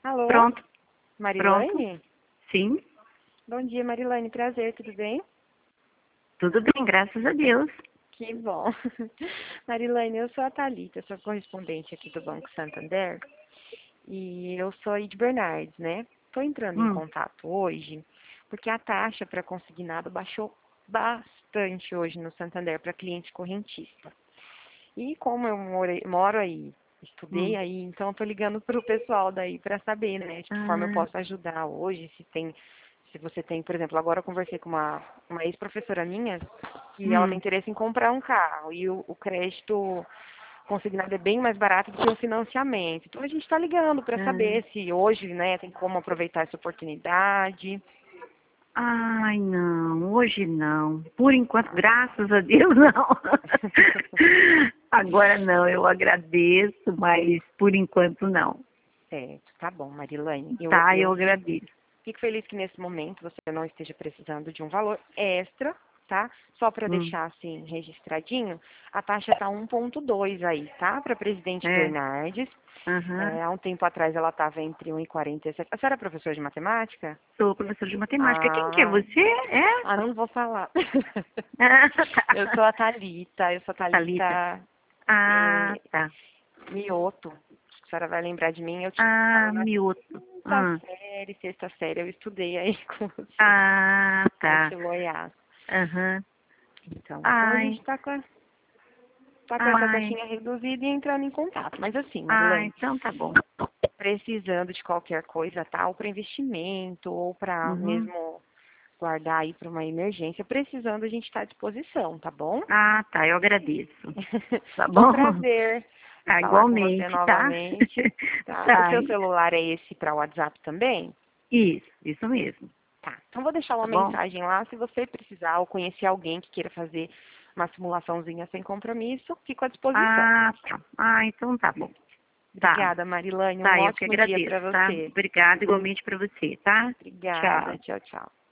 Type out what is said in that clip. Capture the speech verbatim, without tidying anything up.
Alô, Pronto, pronto. Marilane? Sim, Bom dia, Marilane. Prazer, tudo bem? tudo bem, graças a Deus. Que bom. Marilane, eu sou a Thalita, sou correspondente aqui do Banco Santander e eu sou aí de Bernardes, né? Estou entrando em Hum, contato hoje porque a taxa para consignado baixou bastante hoje no Santander para cliente correntista. E como eu morei- moro aí, estudei hum. aí, então estou ligando para o pessoal daí para saber, né, de que forma eu Ah, posso ajudar hoje, se tem, se você tem, por exemplo, agora eu conversei com uma, uma ex-professora minha que ela tem hum. interesse em comprar um carro e o, o crédito consignado é bem mais barato do que o financiamento. Então a gente está ligando para Ah. saber se hoje, né, tem como aproveitar essa oportunidade. Ai, não, hoje não. Por enquanto, graças a Deus, não. Agora não, eu agradeço, mas por enquanto não. Certo, tá bom, Marilane. Eu, Tá, eu eu fico agradeço. Fico feliz que nesse momento você não esteja precisando de um valor extra, tá? Só para Hum, deixar assim registradinho, a taxa está um ponto dois aí, tá? Para Presidente é, Bernardes. aham. É, há um tempo atrás ela estava entre um e quarenta e sete. A senhora é professora de matemática? Sou professora de matemática. Quem que é Ah, você? É? ah, não vou falar. Ah, Eu sou tá. a Thalita, eu sou a Thalita. Thalita Ah, é, tá. Mioto. Acho que a senhora vai lembrar de mim. Eu tinha Ah, aula na mioto. quinta Ah, série, sexta série, eu estudei aí com você, ah, tá. arte Goiás. Aham. Então, então a gente Ai, está com, a- tá com essa ai, taxinha reduzida e entrando em contato. Mas assim, ah, Marilene, então tá bom. precisando de qualquer coisa, tá? Ou para investimento, ou para Uhum. mesmo guardar aí para uma emergência, precisando a gente está à disposição, tá bom? Ah, tá, eu agradeço. Tá Foi um bom? prazer Ah, falar com você igualmente, tá? novamente, tá? O Tá, seu celular é esse para o WhatsApp também? isso, isso mesmo. Tá. Então vou deixar uma Tá bom? mensagem lá, se você precisar ou conhecer alguém que queira fazer uma simulaçãozinha sem compromisso, fico à disposição. Ah, tá. Ah, então tá bom. Tá, Obrigada, Marilane. Um tá, eu que ótimo dia agradeço, para tá? você. Obrigada igualmente pra você, tá? Obrigada. Tchau. Tchau, tchau.